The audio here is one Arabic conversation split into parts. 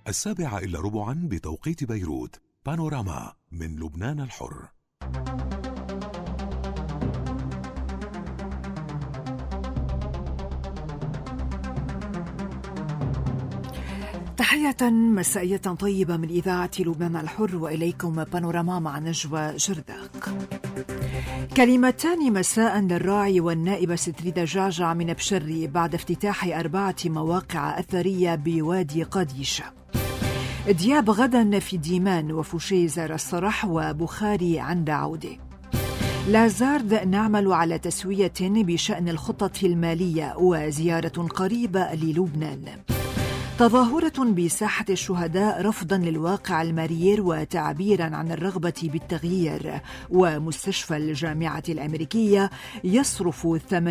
7:15 بتوقيت بيروت. بانوراما من لبنان الحر. تحية مسائية طيبة من إذاعة لبنان الحر، وإليكم بانوراما مع نجوى جرداق. كلمتان مساء للراعي والنائبة ستريدا جعجع من بشري بعد افتتاح 4 مواقع أثرية بوادي قديشة. دياب غدا في ديمان، وفوشي زار الصرح، وبخاري عند عودة. لازارد نعمل على تسوية بشأن الخطة المالية، وزيارة قريبة للبنان. تظاهرة بساحة الشهداء رفضا للواقع المرير وتعبيرا عن الرغبة بالتغيير. ومستشفى الجامعة الأمريكية يصرف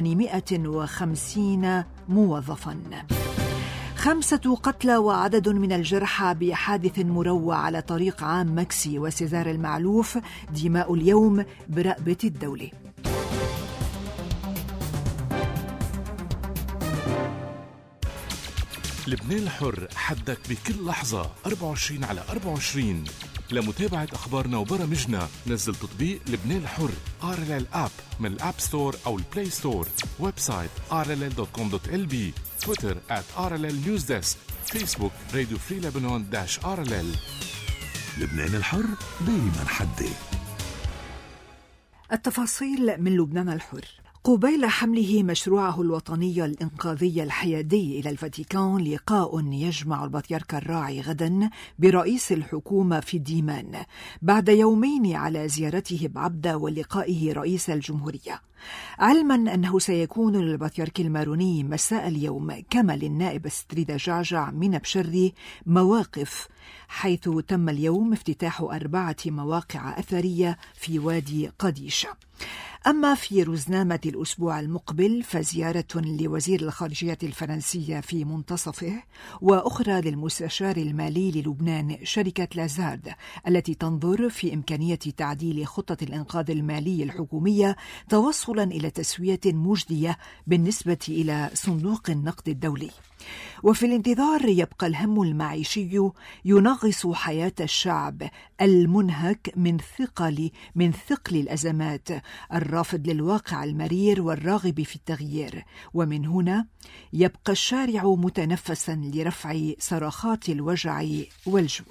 850 موظفا. 5 قتلى وعدد من الجرحى بحادث مروع على طريق عام مكسي وسيزار المعلوف. دماء اليوم برقبة الدولة. لبنان الحر، حدك بكل لحظة 24/24. لمتابعة أخبارنا وبرامجنا نزل تطبيق لبنان الحر RLL App من الأب ستور أو البلاي ستور. ويب سايت rll.com.lb. تويتر @RLL Newsdesk. فيسبوك راديو فري لبنان -RLL. لبنان الحر دايما حدي. التفاصيل من لبنان الحر. قبيل حمله مشروعه الوطني الإنقاذي الحيادي إلى الفاتيكان، لقاء يجمع البطريرك الراعي غدا برئيس الحكومة في ديمان بعد يومين على زيارته بعبدة ولقائه رئيس الجمهورية، علما أنه سيكون للبطريرك الماروني مساء اليوم كما للنائب ستريدا جعجع من بشري مواقف، حيث تم اليوم افتتاح 4 مواقع أثرية في وادي قديشة. أما في رزنامة الأسبوع المقبل فزيارة لوزير الخارجية الفرنسية في منتصفه، وأخرى للمستشار المالي للبنان شركة لازارد التي تنظر في إمكانية تعديل خطة الإنقاذ المالي الحكومية توصلا إلى تسوية مجدية بالنسبة إلى صندوق النقد الدولي. وفي الانتظار يبقى الهم المعيشي ينغص حياة الشعب المنهك من ثقل الأزمات، الرافض للواقع المرير والراغب في التغيير. ومن هنا يبقى الشارع متنفسا لرفع صراخات الوجع والجوع.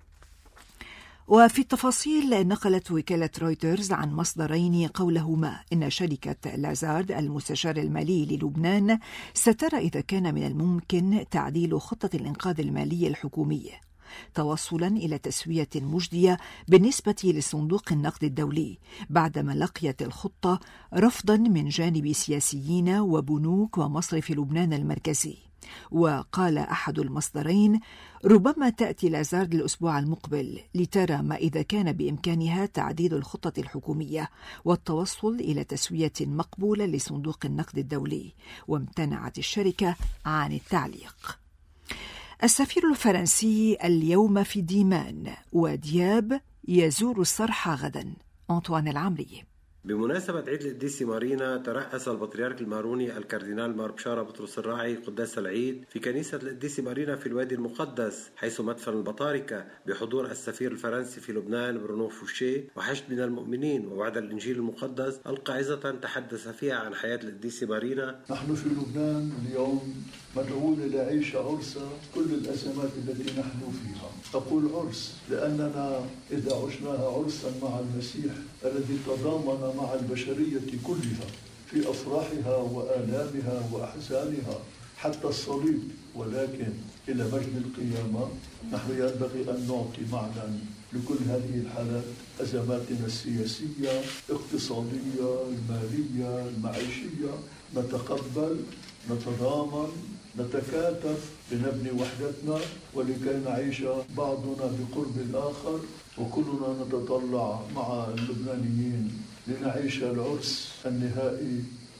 وفي التفاصيل نقلت وكالة رويترز عن مصدرين قولهما إن شركة لازارد المستشار المالي للبنان سترى إذا كان من الممكن تعديل خطة الإنقاذ المالي الحكومية توصلا إلى تسوية مجدية بالنسبة لصندوق النقد الدولي، بعدما لقيت الخطة رفضا من جانب سياسيين وبنوك ومصرف لبنان المركزي. وقال أحد المصدرين ربما تأتي لازارد الأسبوع المقبل لترى ما إذا كان بإمكانها تعديل الخطة الحكومية والتوصل إلى تسوية مقبولة لصندوق النقد الدولي، وامتنعت الشركة عن التعليق. السفير الفرنسي اليوم في ديمان، ودياب يزور الصرح غدا. أنطوان العمري. بمناسبة عيد القديسة مارينا، ترأس البطريرك الماروني الكاردينال مار بشارة بطرس الراعي قداس العيد في كنيسة القديسة مارينا في الوادي المقدس، حيث مدفن البطاركة، بحضور السفير الفرنسي في لبنان برونو فوشي وحشد من المؤمنين. وبعد الإنجيل المقدس ألقى عظة تحدث فيها عن حياة القديسة مارينا. نحن في لبنان اليوم مدعوون لنعيش عرسا كل الأزمات التي نحن فيها. أقول عرس لأننا إذا عشناها عرسا مع المسيح الذي تضامن مع البشرية كلها في أفراحها وآلامها وأحزانها حتى الصليب، ولكن إلى مجد القيامة، نحن ينبغي أن نعطي معنى لكل هذه الحالات، أزماتنا السياسية، اقتصادية، المالية، المعيشية. نتقبل، نتضامن، نتكاتف لنبني وحدتنا ولكي نعيش بعضنا بقرب الآخر، وكلنا نتطلع مع اللبنانيين لنعيش العرس النهائي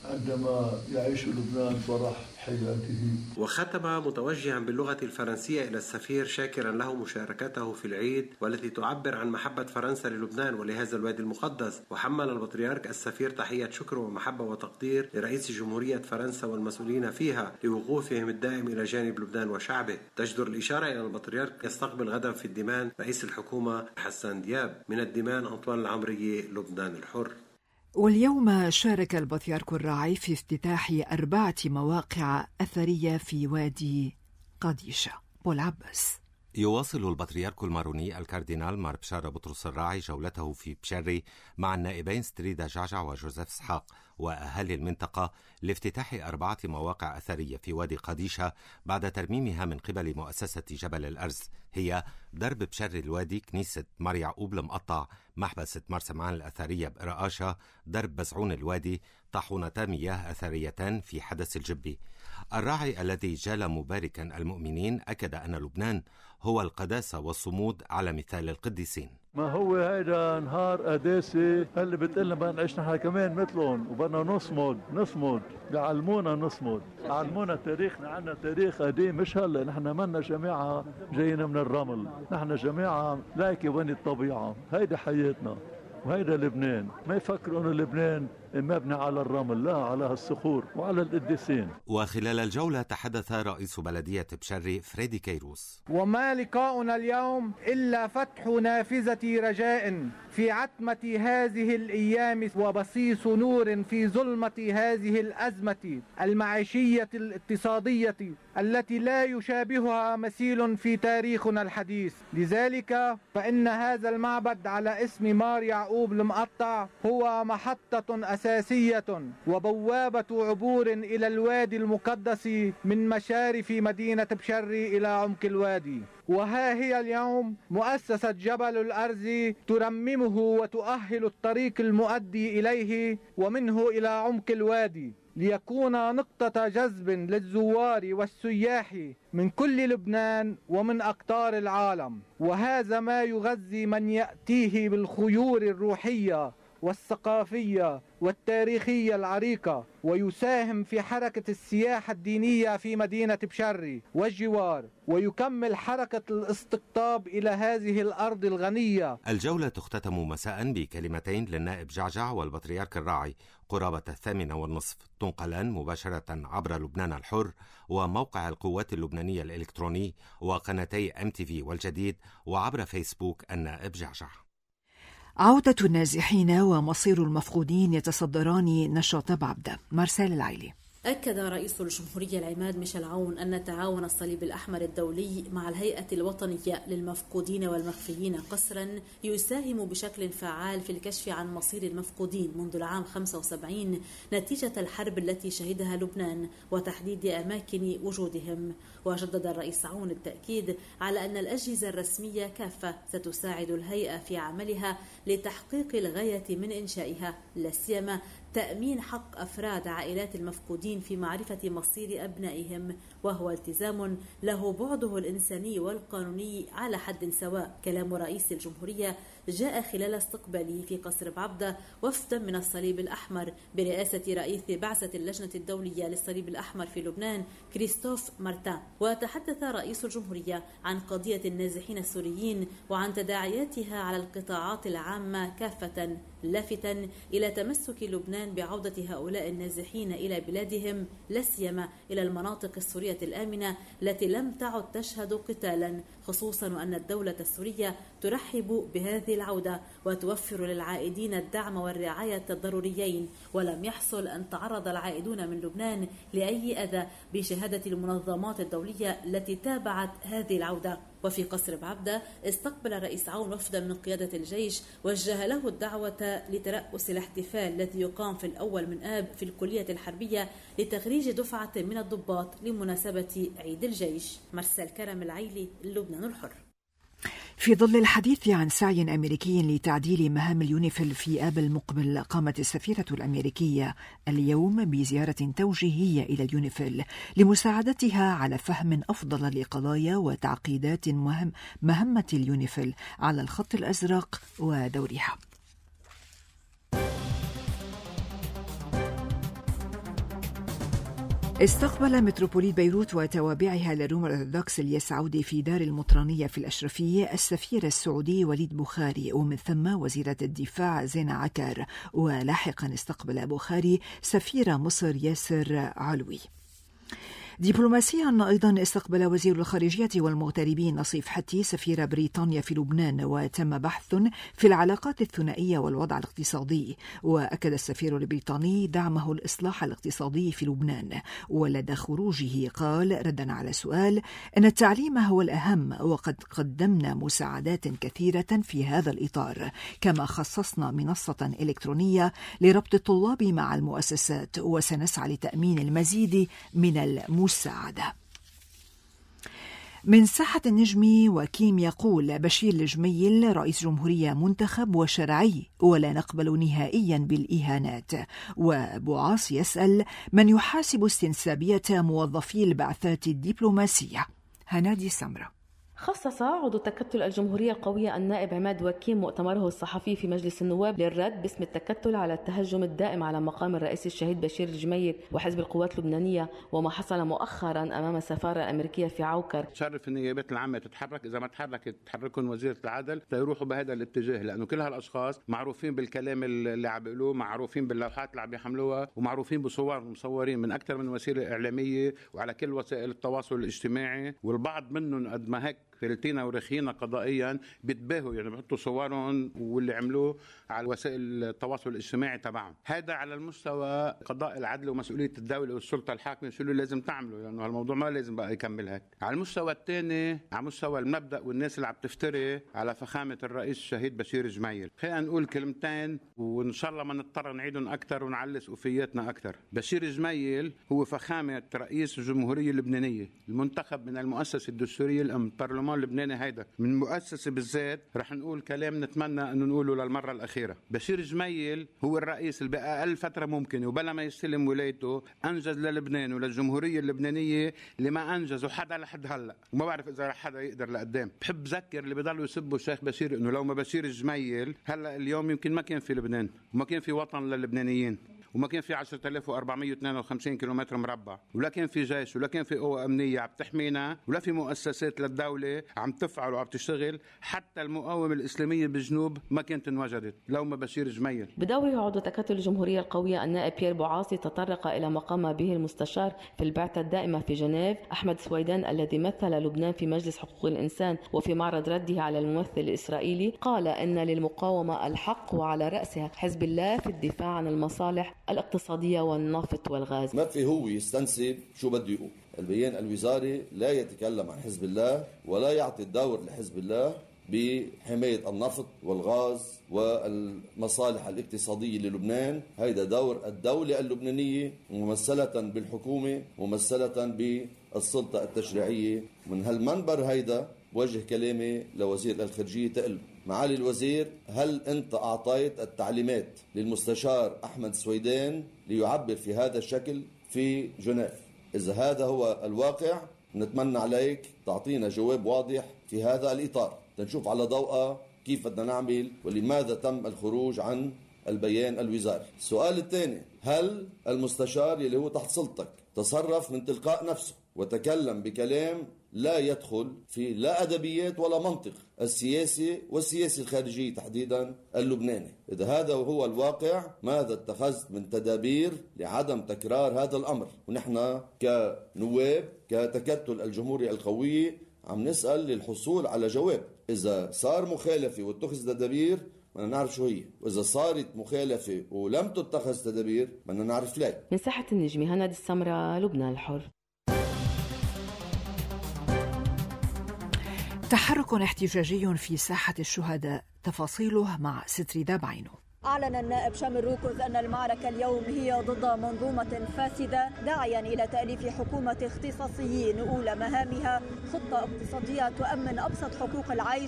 عندما يعيش لبنان فرح حياته. وختم متوجها باللغة الفرنسية إلى السفير شاكرا له مشاركته في العيد والتي تعبر عن محبة فرنسا للبنان ولهذا الوادي المقدس. وحمل البطريرك السفير تحية شكر ومحبة وتقدير لرئيس جمهورية فرنسا والمسؤولين فيها لوقوفهم الدائم إلى جانب لبنان وشعبه. تجدر الإشارة إلى البطريرك يستقبل غدا في الدمان رئيس الحكومة حسان دياب. من الدمان أنطوان العمري، لبنان الحر. واليوم شارك البطريرك الراعي في افتتاح 4 مواقع أثرية في وادي قديشة. بول عباس. يواصل البطريرك الماروني الكاردينال مار بشارة بطرس الراعي جولته في بشري مع النائبين ستريدا جعجع وجوزيف اسحاق وأهالي المنطقة لافتتاح 4 مواقع أثرية في وادي قديشة بعد ترميمها من قبل مؤسسة جبل الأرز، هي درب بشري الوادي، كنيسة مار يعقوب المقطع، محبسة مار سمعان الأثرية بقرقاشة، درب بزعون الوادي، طاحونتا مياه أثريتان في حدث الجبي. الراعي الذي جال مباركا المؤمنين أكد أن لبنان هو القداسة والصمود على مثال القديسين. ما هو هيدا نهار قداسي اللي بتقلنا بدنا نعيش نحن كمان مثلهم وبدنا نصمد بيعلمونا نصمد، علمونا تاريخنا، عنا تاريخ قديم، مش هلا نحن منا جماعة جايين من الرمل، نحن جماعة لايكة بين الطبيعة، هيدا حياتنا وهيدا لبنان. ما يفكروا انه لبنان مبني على الرمل، لا، على الصخور وعلى القديسين. وخلال الجولة تحدث رئيس بلدية بشري فريدي كيروس. وما لقاؤنا اليوم إلا فتح نافذة رجاء في عتمة هذه الأيام وبصيص نور في ظلمة هذه الأزمة المعيشية الاقتصادية التي لا يشابهها مثيل في تاريخنا الحديث. لذلك فإن هذا المعبد على اسم مار يعقوب المقطع هو محطة أساسية وبوابة عبور إلى الوادي المقدس من مشارف مدينة بشري إلى عمق الوادي. وها هي اليوم مؤسسة جبل الأرز ترممه وتؤهل الطريق المؤدي إليه ومنه إلى عمق الوادي ليكون نقطة جذب للزوار والسياح من كل لبنان ومن أقطار العالم. وهذا ما يغذي من يأتيه بالخيور الروحية والثقافية والتاريخية العريقة، ويساهم في حركة السياحة الدينية في مدينة بشري والجوار، ويكمل حركة الاستقطاب إلى هذه الأرض الغنية. الجولة تختتم مساء بكلمتين للنائب جعجع والبطريرك الراعي قرابة 8:30، تنقلان مباشرة عبر لبنان الحر وموقع القوات اللبنانية الإلكتروني وقناتي MTV والجديد وعبر فيسبوك النائب جعجع. عودة النازحين ومصير المفقودين يتصدران نشاط بعبدة. مارسيل العيلي. أكد رئيس الجمهورية العماد ميشيل عون أن تعاون الصليب الأحمر الدولي مع الهيئة الوطنية للمفقودين والمخفيين قسرا يساهم بشكل فعال في الكشف عن مصير المفقودين منذ العام 75 نتيجة الحرب التي شهدها لبنان وتحديد أماكن وجودهم. وجدد الرئيس عون التأكيد على أن الأجهزة الرسمية كافة ستساعد الهيئة في عملها لتحقيق الغاية من إنشائها، لا سيما تأمين حق أفراد عائلات المفقودين في معرفة مصير أبنائهم، وهو التزام له بعده الإنساني والقانوني على حد سواء. كلام رئيس الجمهورية جاء خلال استقباله في قصر بعبدة وفدا من الصليب الأحمر برئاسة رئيس بعثة اللجنة الدولية للصليب الأحمر في لبنان كريستوف مارتان. وتحدث رئيس الجمهورية عن قضية النازحين السوريين وعن تداعياتها على القطاعات العامة كافة، لافتا إلى تمسك لبنان بعودة هؤلاء النازحين إلى بلادهم، لا سيما إلى المناطق السورية الآمنة التي لم تعد تشهد قتالا، خصوصا وأن الدولة السورية ترحب بهذه العودة وتوفر للعائدين الدعم والرعاية الضروريين، ولم يحصل أن تعرض العائدون من لبنان لأي أذى بشهادة المنظمات الدولية التي تابعت هذه العودة. وفي قصر بعبدة استقبل الرئيس عون وفدا من قيادة الجيش وجه له الدعوة لترأس الاحتفال الذي يقام في الأول من آب في الكلية الحربية لتخريج دفعة من الضباط لمناسبة عيد الجيش. مرسل كرم العيلي، لبنان الحر. في ظل الحديث عن سعي أمريكي لتعديل مهام اليونيفيل في آب المقبل، قامت السفيرة الأمريكية اليوم بزيارة توجيهية إلى اليونيفيل لمساعدتها على فهم أفضل لقضايا وتعقيدات مهمة اليونيفيل على الخط الأزرق ودورها. استقبل متروبوليت بيروت وتوابعها للروم الأرثوذكس الياس عودي في دار المطرانية في الأشرفية السفير السعودي وليد بخاري، ومن ثم وزيرة الدفاع زينة عكار، ولاحقا استقبل بخاري سفير مصر ياسر علوي. دبلوماسيا أيضا استقبل وزير الخارجية والمغتربين نصيف حتي سفير بريطانيا في لبنان، وتم بحث في العلاقات الثنائية والوضع الاقتصادي، وأكد السفير البريطاني دعمه الإصلاح الاقتصادي في لبنان. ولدى خروجه قال ردا على سؤال أن التعليم هو الأهم، وقد قدمنا مساعدات كثيرة في هذا الإطار، كما خصصنا منصة إلكترونية لربط الطلاب مع المؤسسات، وسنسعى لتأمين المزيد من المساعدة. من ساحة النجمي وكيم يقول بشير الجميل رئيس جمهورية منتخب وشرعي ولا نقبل نهائيا بالإهانات. وأبو عاص يسأل من يحاسب استنسابية موظفي البعثات الدبلوماسية. هنادي سمرة. خصص عضو تكتل الجمهورية القوية النائب عماد وكيم مؤتمره الصحفي في مجلس النواب للرد باسم التكتل على التهجم الدائم على مقام الرئيس الشهيد بشير الجميل وحزب القوات اللبنانية، وما حصل مؤخرا أمام السفارة الأمريكية في عوكر. شرف النيابات العامة تتحرك، إذا ما تحركت تحركهم وزيرة العدل ليروحوا بهذا الاتجاه، لأنه كل هالأشخاص معروفين بالكلام اللي عم بيقولوه، معروفين باللوحات اللي عم بيحملوها، ومعروفين بصور مصورين من أكثر من وسيلة إعلامية وعلى كل وسائل التواصل الاجتماعي، والبعض منهم قد ما هيك فلتينا ورخينا قضائيا بيتباهوا، يعني بيحطوا صورهم واللي عملوه على وسائل التواصل الاجتماعي تبعهم. هذا على المستوى قضاء العدل ومسؤولية الدولة والسلطة الحاكمة شو اللي لازم تعمله، لأنه يعني هالموضوع ما لازم بقى يكمل هيك. على المستوى الثاني، على مستوى المبدأ والناس اللي عم تفتري على فخامة الرئيس الشهيد بشير جميل، خلينا نقول كلمتين وإن شاء الله ما نضطر نعيدهم أكثر ونعلي سقوفياتنا أكثر. بشير جميل هو فخامة رئيس الجمهورية اللبنانية المنتخب من المؤسسة الدستورية البرلمان اللبناني، هيدا من مؤسسة بالذات رح نقول كلام نتمنى أنه نقوله للمرة الأخيرة. بشير جميل هو الرئيس اللي بأقل فترة ممكن وبلا ما يستلم ولايته أنجز للبنان وللجمهورية اللبنانية اللي ما أنجزه حدا لحد هلأ، وما بعرف إذا رح حدا يقدر لقدام. بحب ذكر اللي بيضلوا يسبوا الشيخ بشير إنه لو ما بشير جميل هلأ اليوم يمكن ما كان في لبنان وما كان في وطن للبنانيين وما كان في 10,452 كيلومتر مربع، ولا كان في جيش ولا كان في قوة أمنية عم تحمينا، ولا في مؤسسات للدولة عم تفعل وعم تشتغل. حتى المقاومة الإسلامية بالجنوب ما كانت انوجدت لو ما بشير جميل. بدوره عضو تكتل الجمهورية القوية النائب بيير بوعاصي تطرق إلى ما قام به المستشار في البعثة الدائمة في جنيف أحمد سويدان الذي مثل لبنان في مجلس حقوق الإنسان، وفي معرض رده على الممثل الإسرائيلي قال إن للمقاومة الحق وعلى رأسها حزب الله في الدفاع عن المصالح الاقتصادية والنفط والغاز. ما في هو يستنسب شو بده يقول. البيان الوزاري لا يتكلم عن حزب الله ولا يعطي الدور لحزب الله بحماية النفط والغاز والمصالح الاقتصادية للبنان. هيدا دور الدولة اللبنانية ممثلة بالحكومة ممثلة بالسلطة التشريعية. من هالمنبر هيدا وجه كلامي لوزير الخارجية تقل معالي الوزير، هل أنت أعطيت التعليمات للمستشار أحمد سويدان ليعبر في هذا الشكل في جنيف؟ إذا هذا هو الواقع نتمنى عليك تعطينا جواب واضح في هذا الإطار تنشوف على ضوءه كيف بدنا نعمل ولماذا تم الخروج عن البيان الوزاري. السؤال الثاني، هل المستشار اللي هو تحت سلطتك تصرف من تلقاء نفسه وتكلم بكلام لا يدخل في لا أدبيات ولا منطق السياسي والسياسي الخارجي تحديدا اللبناني؟ إذا هذا هو الواقع ماذا اتخذت من تدابير لعدم تكرار هذا الأمر؟ ونحن كنواب كتكتل الجمهورية القوية عم نسأل للحصول على جواب. إذا صار مخالفة واتخذ تدابير بدنا نعرف شو هي، وإذا صارت مخالفة ولم تتخذ تدابير بدنا نعرف ليه. من ساحة النجمي هنادي السمرة، لبنان الحر. تحرك احتجاجي في ساحة الشهداء، تفاصيله مع ستريدا بعينه. أعلن النائب شامل روكوز أن المعركة اليوم هي ضد منظومة فاسدة، داعيا إلى تأليف حكومة اختصاصيين أولى مهامها خطة اقتصادية تؤمن أبسط حقوق العيش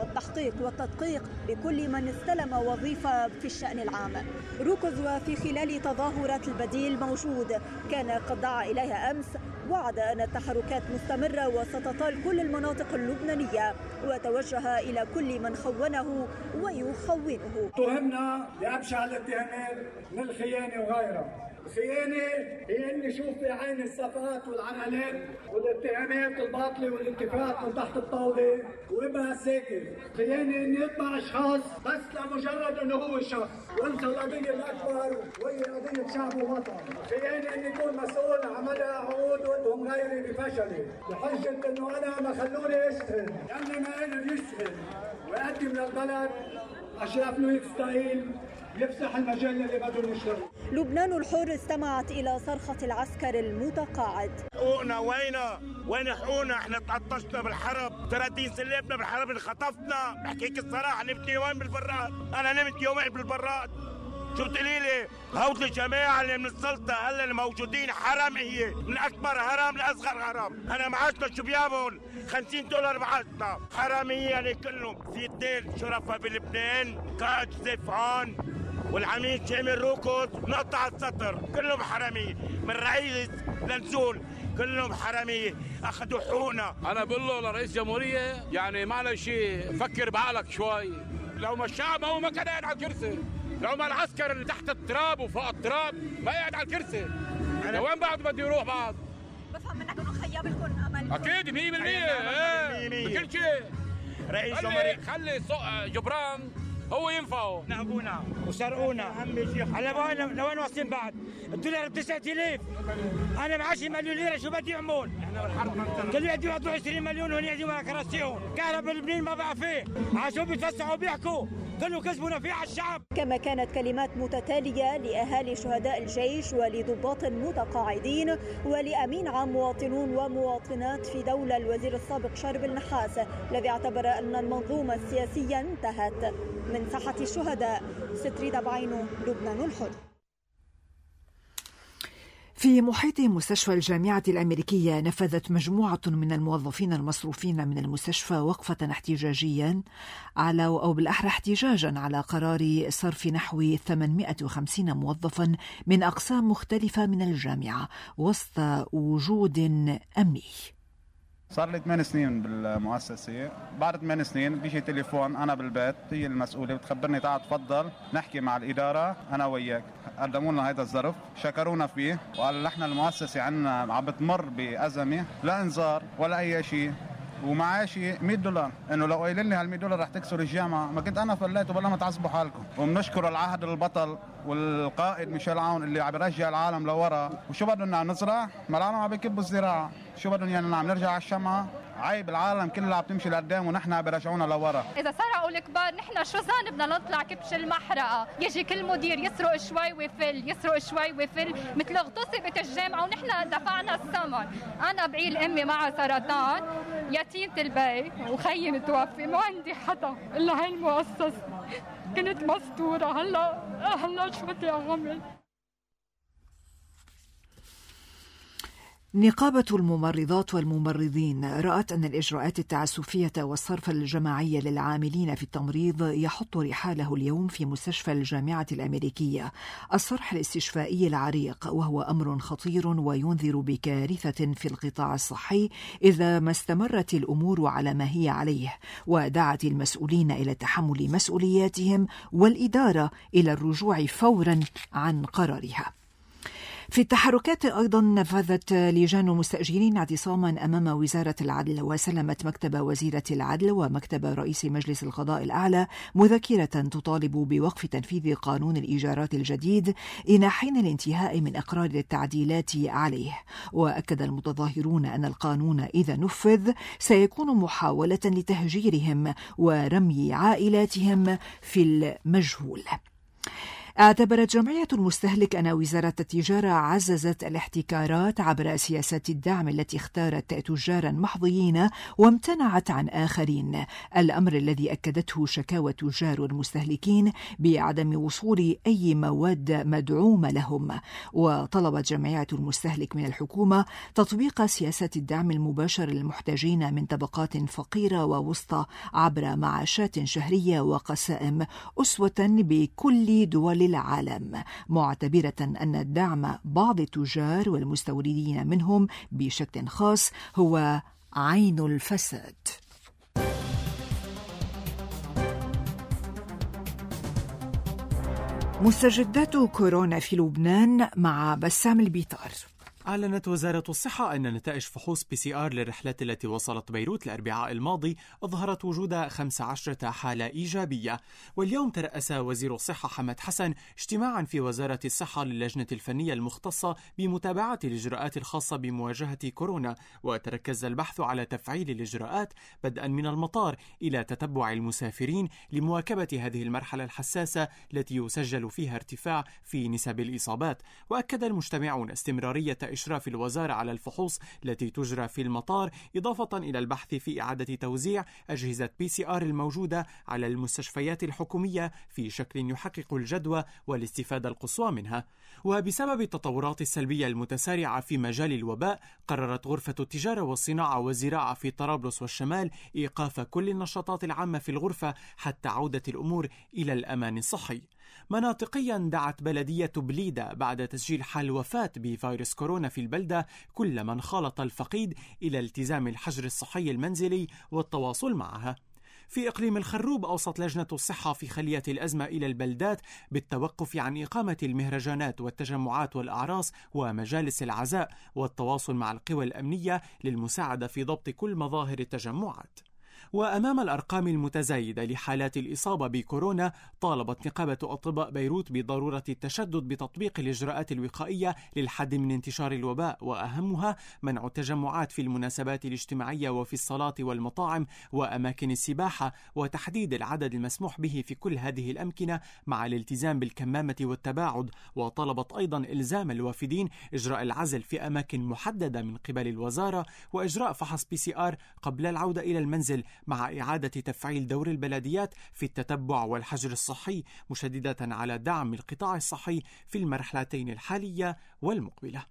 والتحقيق والتدقيق بكل من استلم وظيفة في الشأن العام. روكوز وفي خلال تظاهرات البديل موجود كان قد دعا إليها أمس، وعد أن التحركات مستمرة وستطال كل المناطق اللبنانية، وتوجه إلى كل من خونه ويخونه. تهمنا بأبشع الاتهامات من الخيانة وغيرها. الخيانة هي أن نشوف في عين الصفات والعنانات والاتهامات الباطلة والاتفاقات من تحت الطاولة وابقى ساكت. خيانة أن يطبع أشخاص بس لمجرد أنه هو شخص وانسى القضية الأكبر وهي قضية شعب ووطن. خيانة أن يكون مسؤول عملها عقود وانتم غيري بفشله بحجة أنه أنا ما خلوني أشتغل، لأني ما قدر يشتغل ويقدم للبلد أشرف له يستاهل يفسح المجال اللي بدهم يشتغلوا. لبنان الحر استمعت إلى صرخة العسكر المتقاعد. حقوقنا وين حقوقنا؟ احنا تعطشنا بالحرب، 30 سلبنا بالحرب، انخطفنا. بحكيك الصراحة نمت يومين بالبراد، أنا نمت يومين بالبراد. شو بتقولي لي؟ هود الجماعة اللي من السلطة هلا الموجودين حرامية، من أكبر هرم لأصغر هرم. أنا معاشنا شو بيابون؟ $50 معاشنا. حرامية يعني كلهم. في 2 شرفاء بلبنان، قائد جوزيف عون والعميد شامل روكوز، نقطع السطر، كلهم حرامية من رئيس لنزول، كلهم حرامية، أخذوا حقوقنا. أنا بقول له لرئيس جمهورية يعني معلش فكر بعقلك شوي. لو ما الشعب هو ما كان قاعد على الكرسي، لو ما العسكر اللي تحت التراب وفوق التراب ما قاعد على الكرسي، لوين بعد بده يروح بعد؟ بفهم منك انه خياب لكم امل. اكيد 100% بكل شيء. رئيس جمهورية خلي جبران هو ينفعه. نهبونا وسرقونا. هلا لوين واصلين بعد؟ الدولار ب9000، انا معاشي مليون ليره، شو بدي اعمل؟ احنا بالحرب كل يدي يعطوا 20 مليون وهن يعطوا كراسيهم. كهرباء لبنان ما بقى فيه، عشان بيتفسحوا وبيحكوا، كله كسبوا فيه على الشعب. كما كانت كلمات متتالية لأهالي شهداء الجيش ولضباط متقاعدين ولأمين عام مواطنون ومواطنات في دولة الوزير السابق شارب النحاس، الذي اعتبر أن المنظومة السياسية انتهت. من ساحة الشهداء، ستريدة بعينه، لبنان الحر. في محيط مستشفى الجامعة الأمريكية نفذت مجموعة من الموظفين المصروفين من المستشفى وقفة احتجاجيا أو بالأحرى احتجاجا على قرار صرف نحو 850 موظفا من أقسام مختلفة من الجامعة وسط وجود أمني. صار لي 8 سنين بالمؤسسة، بعد 8 سنين بيجي تليفون أنا بالبيت، هي المسؤولة بتخبرني تعال تفضل نحكي مع الإدارة أنا وياك. قدموا لنا هذا الظرف، شكرونا فيه وقال نحن المؤسسة عنا عم بتمر بأزمة، لا إنذار ولا أي شيء، ومعاشي $100. انه لو قايلين لي هال$100 رح تكسر الجامعه ما كنت انا فليت وبلا ما تعذبوا حالكم. وبنشكر العهد البطل والقائد ميشيل عون اللي عم بيرجع العالم لورا. وشو بدنا نزرع؟ ما العالم عم بيكبوا الزراعه، شو بدهم يعني عم نرجع على الشمعه؟ عيب العالم كلها عم تمشي لقدام ونحن بيرجعونا لورا. اذا سرقوا الكبار نحن شو ذنبنا نطلع كبش المحرقه؟ يجي كل مدير يسرق شوي ويفل، يسرق شوي ويفل، مثل اغتصبت الجامعه ونحن دفعنا الثمن. انا بعيل امي معها سرطان، يتيمة البي وخيي متوفي، ما عندي حدا الا هاي المؤسسه. كنت مستوره، هلا شو بدي اعمل؟ نقابة الممرضات والممرضين رأت أن الإجراءات التعسفية والصرف الجماعي للعاملين في التمريض يحط رحاله اليوم في مستشفى الجامعة الأمريكية الصرح الاستشفائي العريق، وهو أمر خطير وينذر بكارثة في القطاع الصحي إذا ما استمرت الأمور على ما هي عليه، ودعت المسؤولين إلى تحمل مسؤولياتهم والإدارة إلى الرجوع فورا عن قرارها. في التحركات أيضا نفذت لجان المستأجرين اعتصاما أمام وزارة العدل، وسلمت مكتب وزيرة العدل ومكتب رئيس مجلس القضاء الأعلى مذكرة تطالب بوقف تنفيذ قانون الإيجارات الجديد إلى حين الانتهاء من إقرار التعديلات عليه. وأكد المتظاهرون أن القانون إذا نفذ سيكون محاولة لتهجيرهم ورمي عائلاتهم في المجهول. اعتبرت جمعية المستهلك أن وزارة التجارة عززت الاحتكارات عبر سياسات الدعم التي اختارت تجارا محظيين وامتنعت عن آخرين، الأمر الذي أكدته شكاوى تجار والمستهلكين بعدم وصول أي مواد مدعومة لهم. وطلبت جمعية المستهلك من الحكومة تطبيق سياسات الدعم المباشر للمحتاجين من طبقات فقيرة ووسطى عبر معاشات شهرية وقسائم أسوة بكل دول العالم، معتبرة أن دعم بعض التجار والمستوردين منهم بشكل خاص هو عين الفساد. مستجدات كورونا في لبنان مع بسام البيطار. أعلنت وزارة الصحة أن نتائج فحوص PCR للرحلات التي وصلت بيروت الأربعاء الماضي أظهرت وجود 15 حالة إيجابية. واليوم ترأس وزير الصحة حمد حسن اجتماعا في وزارة الصحة للجنة الفنية المختصة بمتابعة الإجراءات الخاصة بمواجهة كورونا، وتركز البحث على تفعيل الإجراءات بدءا من المطار إلى تتبع المسافرين لمواكبة هذه المرحلة الحساسة التي يسجل فيها ارتفاع في نسب الإصابات. وأكد المجتمعون استمرارية إشراف الوزارة على الفحوص التي تجرى في المطار، إضافة إلى البحث في إعادة توزيع أجهزة PCR الموجودة على المستشفيات الحكومية في شكل يحقق الجدوى والاستفادة القصوى منها. وبسبب التطورات السلبية المتسارعة في مجال الوباء، قررت غرفة التجارة والصناعة والزراعة في طرابلس والشمال إيقاف كل النشاطات العامة في الغرفة حتى عودة الأمور إلى الأمان الصحي. مناطقيا دعت بلدية بليدة بعد تسجيل حال وفاة بفيروس كورونا في البلدة كل من خالط الفقيد إلى التزام الحجر الصحي المنزلي والتواصل معها. في إقليم الخروب أوصت لجنة الصحة في خلية الأزمة إلى البلدات بالتوقف عن إقامة المهرجانات والتجمعات والأعراس ومجالس العزاء، والتواصل مع القوى الأمنية للمساعدة في ضبط كل مظاهر التجمعات. وأمام الأرقام المتزايدة لحالات الإصابة بكورونا، طالبت نقابة أطباء بيروت بضرورة التشدد بتطبيق الإجراءات الوقائية للحد من انتشار الوباء، وأهمها منع التجمعات في المناسبات الاجتماعية وفي الصلاة والمطاعم وأماكن السباحة، وتحديد العدد المسموح به في كل هذه الأمكنة مع الالتزام بالكمامة والتباعد. وطلبت أيضا إلزام الوافدين إجراء العزل في أماكن محددة من قبل الوزارة، وإجراء فحص PCR قبل العودة إلى المنزل، مع إعادة تفعيل دور البلديات في التتبع والحجر الصحي، مشددة على دعم القطاع الصحي في المرحلتين الحالية والمقبلة.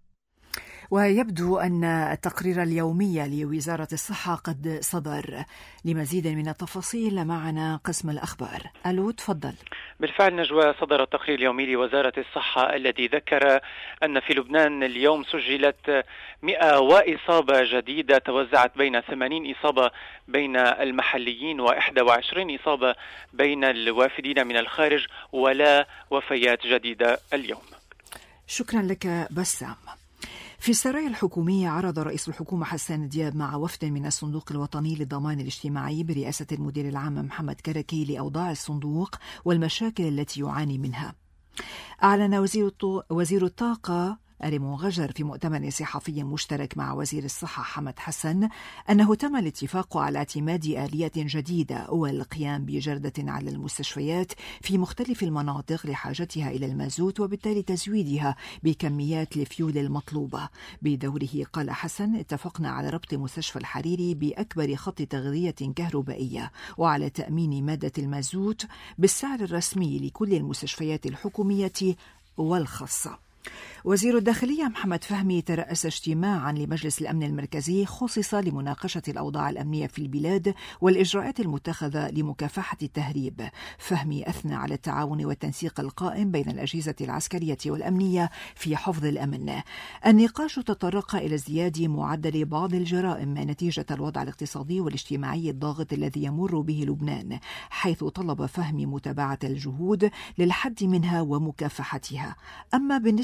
ويبدو أن التقرير اليومي لوزارة الصحة قد صدر. لمزيد من التفاصيل معنا قسم الأخبار. ألو تفضل. بالفعل نجوى، صدر التقرير اليومي لوزارة الصحة الذي ذكر أن في لبنان اليوم سجلت 100 وإصابة جديدة توزعت بين 80 إصابة بين المحليين و21 إصابة بين الوافدين من الخارج، ولا وفيات جديدة اليوم. شكرا لك بسام. في السرايا الحكومية عرض رئيس الحكومة حسان دياب مع وفد من الصندوق الوطني للضمان الاجتماعي برئاسة المدير العام محمد كركي لأوضاع الصندوق والمشاكل التي يعاني منها. أعلن وزير الطاقة ريمون غجر في مؤتمر صحفي مشترك مع وزير الصحة حمد حسن أنه تم الاتفاق على اعتماد آلية جديدة والقيام بجردة على المستشفيات في مختلف المناطق لحاجتها إلى المازوت، وبالتالي تزويدها بكميات الفيول المطلوبة. بدوره قال حسن: اتفقنا على ربط مستشفى الحريري بأكبر خط تغذية كهربائية وعلى تأمين مادة المازوت بالسعر الرسمي لكل المستشفيات الحكومية والخاصة. وزير الداخلية محمد فهمي ترأس اجتماعا لمجلس الأمن المركزي خصص لمناقشة الأوضاع الأمنية في البلاد والإجراءات المتخذة لمكافحة التهريب. فهمي أثنى على التعاون والتنسيق القائم بين الأجهزة العسكرية والأمنية في حفظ الأمن. النقاش تطرق إلى ازدياد معدل بعض الجرائم نتيجة الوضع الاقتصادي والاجتماعي الضاغط الذي يمر به لبنان، حيث طلب فهمي متابعة الجهود للحد منها ومكافحتها. أما بالنسبة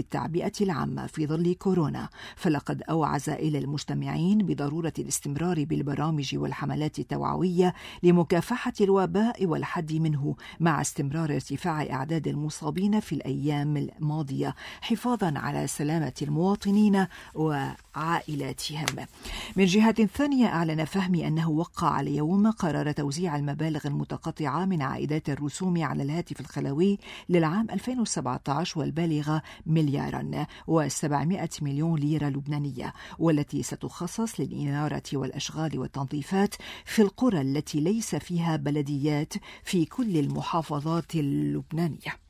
التعبئة العامة في ظل كورونا، فلقد أوعز إلى المجتمعين بضرورة الاستمرار بالبرامج والحملات التوعوية لمكافحة الوباء والحد منه، مع استمرار ارتفاع أعداد المصابين في الأيام الماضية حفاظا على سلامة المواطنين وعائلاتهم. من جهة ثانية، أعلن فهمي أنه وقع اليوم قرار توزيع المبالغ المتقطعة من عائدات الرسوم على الهاتف الخلوي للعام 2017 والبالغة $1,700 مليون ليرة لبنانية، والتي ستخصص للإنارة والأشغال والتنظيفات في القرى التي ليس فيها بلديات في كل المحافظات اللبنانية.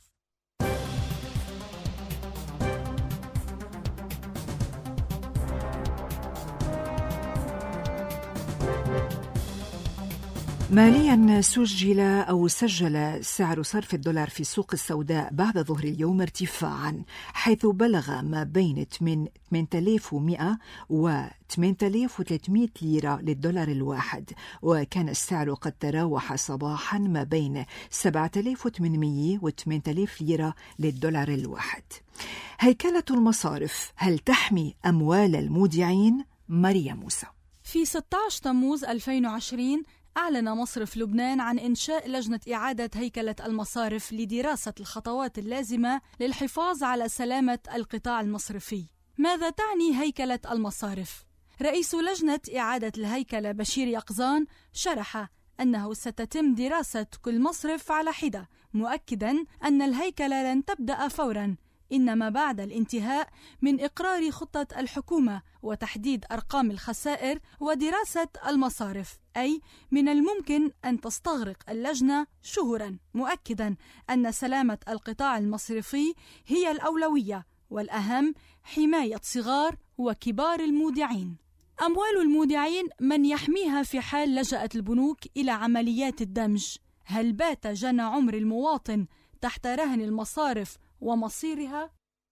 ماليا سجل سعر صرف الدولار في السوق السوداء بعد ظهر اليوم ارتفاعا، حيث بلغ ما بين 8100 و 8300 ليرة للدولار الواحد، وكان السعر قد تراوح صباحا ما بين 7800 و 8000 ليرة للدولار الواحد. هيكلة المصارف، هل تحمي أموال المودعين؟ ماريا موسى. في 16 تموز 2020 أعلن مصرف لبنان عن إنشاء لجنة إعادة هيكلة المصارف لدراسة الخطوات اللازمة للحفاظ على سلامة القطاع المصرفي. ماذا تعني هيكلة المصارف؟ رئيس لجنة إعادة الهيكلة بشير يقظان شرح أنه ستتم دراسة كل مصرف على حدة، مؤكدا أن الهيكلة لن تبدأ فورا، إنما بعد الانتهاء من إقرار خطة الحكومة وتحديد أرقام الخسائر ودراسة المصارف، أي من الممكن أن تستغرق اللجنة شهورا، مؤكدا أن سلامة القطاع المصرفي هي الأولوية، والأهم حماية صغار وكبار المودعين. أموال المودعين من يحميها في حال لجأت البنوك إلى عمليات الدمج؟ هل بات جنى عمر المواطن تحت رهن المصارف ومصيرها؟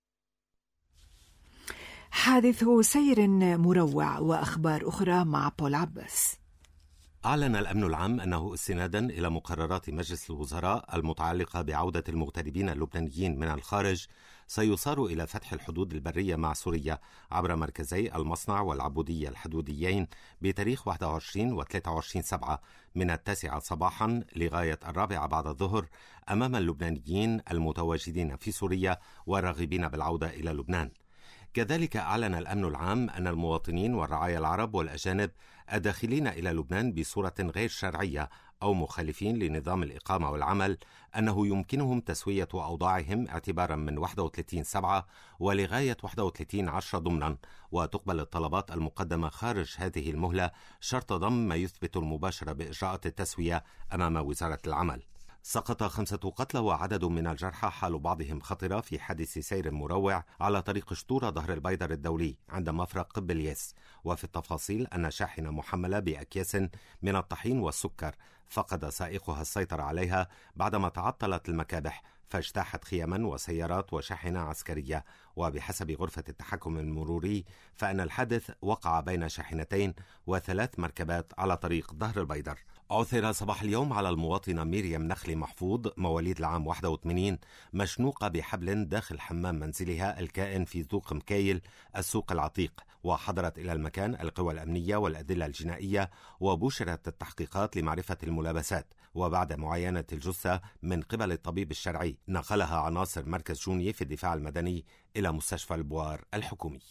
حادث سير مروع وأخبار أخرى مع بول عباس. أعلن الأمن العام أنه استنادا إلى مقررات مجلس الوزراء المتعلقة بعودة المغتربين اللبنانيين من الخارج سيصار إلى فتح الحدود البرية مع سوريا عبر مركزي المصنع والعبودية الحدوديين بتاريخ 21 و 23/7 من 9 صباحا لغاية 4 بعد الظهر أمام اللبنانيين المتواجدين في سوريا والراغبين بالعودة إلى لبنان. كذلك أعلن الأمن العام أن المواطنين والرعايا العرب والأجانب الداخلين إلى لبنان بصورة غير شرعية أو مخالفين لنظام الإقامة والعمل أنه يمكنهم تسوية أوضاعهم اعتبارا من 31/7 ولغاية 31/10 ضمنا، وتقبل الطلبات المقدمة خارج هذه المهلة شرط ضم ما يثبت المباشرة بإجراءات التسوية أمام وزارة العمل. سقط 5 قتلى وعدد من الجرحى، حال بعضهم خطرة، في حادث سير مروع على طريق شطورة ظهر البيدر الدولي عند مفرق قبليس. وفي التفاصيل أن شاحنة محملة بأكياس من الطحين والسكر فقد سائقها السيطرة عليها بعدما تعطلت المكابح، فاجتاحت خياما وسيارات وشاحنة عسكرية. وبحسب غرفة التحكم المروري فإن الحادث وقع بين شاحنتين و3 مركبات على طريق ظهر البيدر. عثر صباح اليوم على المواطنة ميريام نخلي محفوظ مواليد العام 81 مشنوقة بحبل داخل حمام منزلها الكائن في ذوق مكايل السوق العتيق، وحضرت إلى المكان القوى الأمنية والأدلة الجنائية وبشرت التحقيقات لمعرفة الملابسات. وبعد معاينة الجثة من قبل الطبيب الشرعي نقلها عناصر مركز جوني في الدفاع المدني إلى مستشفى البوار الحكومي.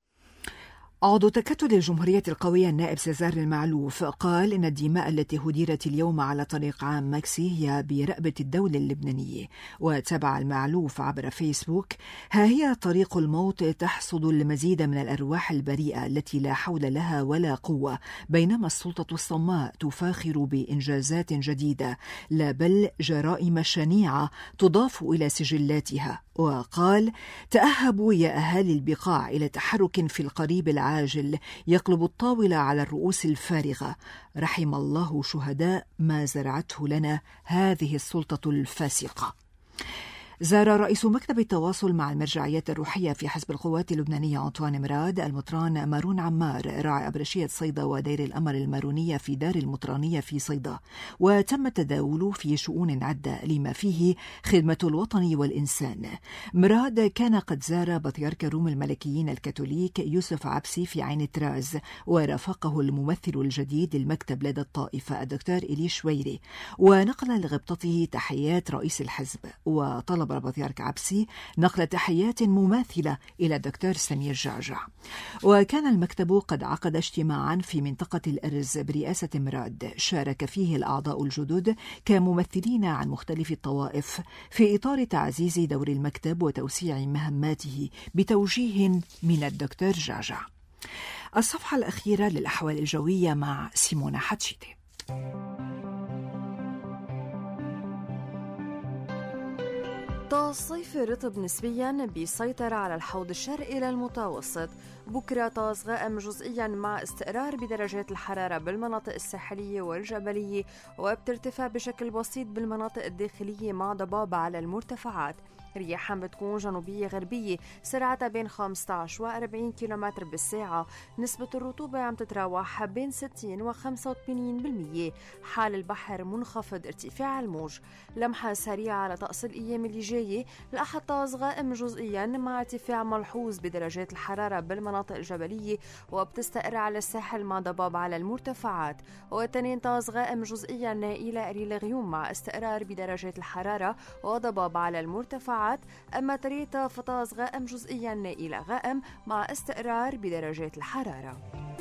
عضو تكتل الجمهورية القوية النائب سيزار المعلوف قال إن الدماء التي هدرت اليوم على طريق عام ماكسي هي برأبة الدولة اللبنانية. وتابع المعلوف عبر فيسبوك: ها هي طريق الموت تحصد المزيد من الأرواح البريئة التي لا حول لها ولا قوة، بينما السلطة الصماء تفاخر بإنجازات جديدة، لا بل جرائم شنيعة تضاف إلى سجلاتها. وقال: تأهبوا يا أهالي البقاع إلى تحرك في القريب العاجل يقلب الطاولة على الرؤوس الفارغة. رحم الله شهداء ما زرعته لنا هذه السلطة الفاسقة. زار رئيس مكتب التواصل مع المرجعيات الروحية في حزب القوات اللبنانية أنطوان مراد المطران مارون عمار راعي أبرشية صيدا ودير الأمر المارونية في دار المطرانية في صيدا، وتم التداول في شؤون عدة لما فيه خدمة الوطن والإنسان. مراد كان قد زار بطريرك الروم الملكيين الكاثوليك يوسف عبسي في عين تراز، ورافقه الممثل الجديد للمكتب لدى الطائفة الدكتور إلي شويري، ونقل لغبطته تحيات رئيس الحزب. وطلب البطريرك عبسي نقل تحيات مماثلة إلى الدكتور سمير جعجع. وكان المكتب قد عقد اجتماعا في منطقة الأرز برئاسة مراد شارك فيه الأعضاء الجدد كممثلين عن مختلف الطوائف في إطار تعزيز دور المكتب وتوسيع مهماته بتوجيه من الدكتور جعجع. الصفحة الأخيرة للأحوال الجوية مع سيمونا حتشيتي. طقس صيفي رطب نسبيا بيسيطر على الحوض الشرقي للمتوسط. بكرة طقس غائم جزئيا مع استقرار بدرجات الحرارة بالمناطق الساحلية والجبلية، وبترتفع بشكل بسيط بالمناطق الداخلية مع ضباب على المرتفعات. رياحا بتكون جنوبية غربية سرعتها بين 15 و 40 كم بالساعة. نسبة الرطوبة عم تتراوح بين 60 و 85%. حال البحر منخفض ارتفاع الموج. لمحة سريعة على طقس الأيام اللي جاية. الأحد طقس غائم جزئيا مع ارتفاع ملحوظ بدرجات الحرارة بالمناطق الجبلية وبتستقر على الساحل مع ضباب على المرتفعات. والاثنين طقس غائم جزئيا إلى قليل غيوم مع استقرار بدرجات الحرارة وضباب على المرتفعات. أما تريتا فطقس غائم جزئيا إلى غائم مع استقرار بدرجات الحرارة.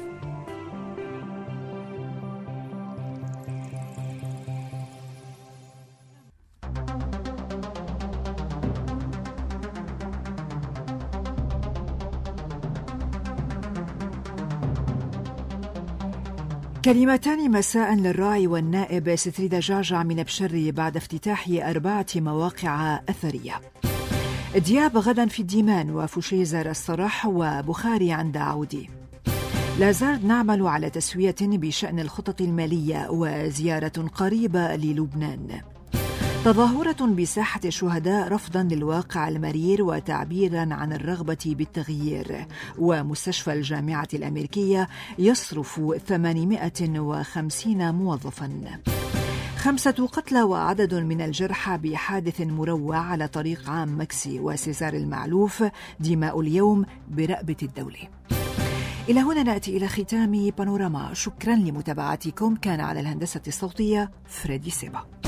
كلمتان مساء للراعي والنائب ستريدا جعجع من بشري بعد افتتاح 4 مواقع أثرية. دياب غدا في الديمان وفشيزر الصرح وبخاري عند عودي. لازال نعمل على تسوية بشأن الخطط المالية وزيارة قريبة للبنان. تظاهرة بساحة الشهداء رفضا للواقع المرير وتعبيرا عن الرغبة بالتغيير. ومستشفى الجامعة الأمريكية يصرف 850 موظفا. 5 قتلى وعدد من الجرحى بحادث مروع على طريق عام مكسي وسيزار المعلوف. دماء اليوم برأبة الدولة. إلى هنا نأتي إلى ختام بانوراما. شكرا لمتابعتكم. كان على الهندسة الصوتية فريدي سيبا.